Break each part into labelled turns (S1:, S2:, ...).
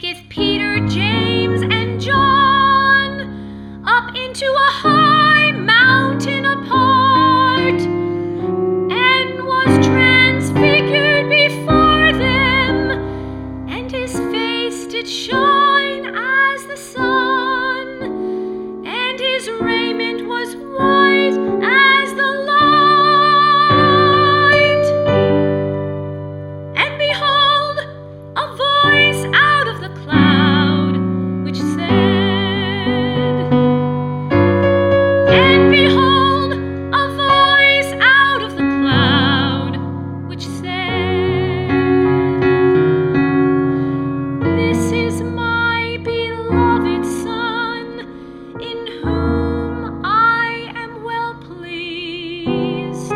S1: taketh Peter, James, and John up into a high mountain apart, and was transfigured before them, and his face did shine as the sun, and his raiment was white as the light. And behold, a voice out of the cloud which said, and behold, a voice out of the cloud which said, this is my beloved Son, in whom I am well pleased.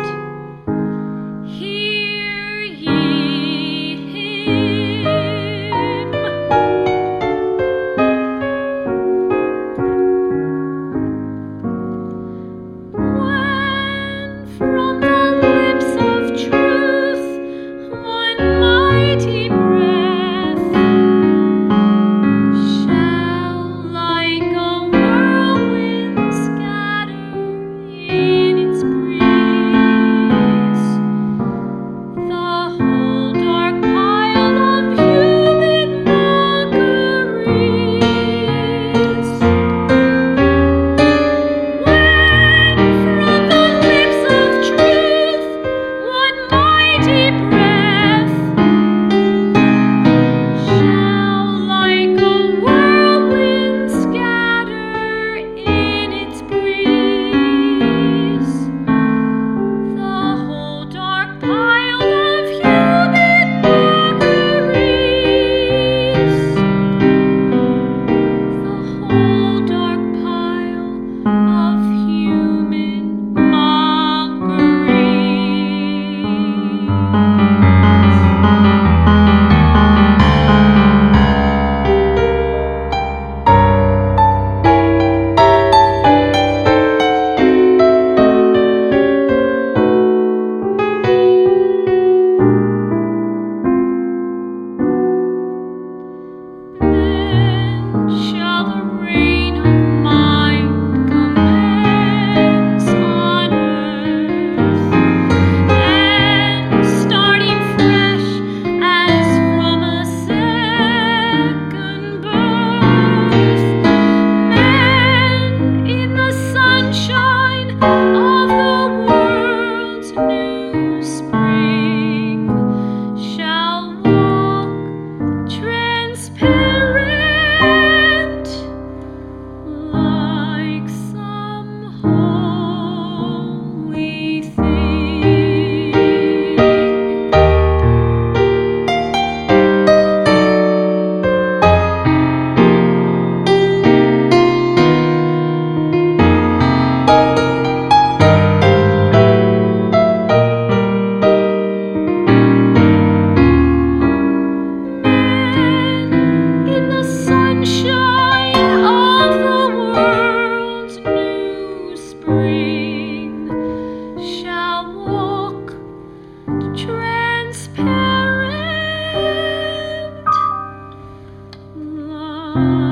S1: Hear ye him. When from the lips of truth one mighty breath shall like a whirlwind scatter in its breeze the whole dark pile of human mockeries. When from the lips of truth one mighty breath shall like a whirlwind scatter in its breeze the whole dark pile of human mockeries. The whole dark pile of human Then shall the reign of mine commence on earth, and starting fresh as from a second birth, men in the sunshine of the world's new spring shall walk transparent like some holy thing. In the sunshine of the world's new spring shall walk transparent like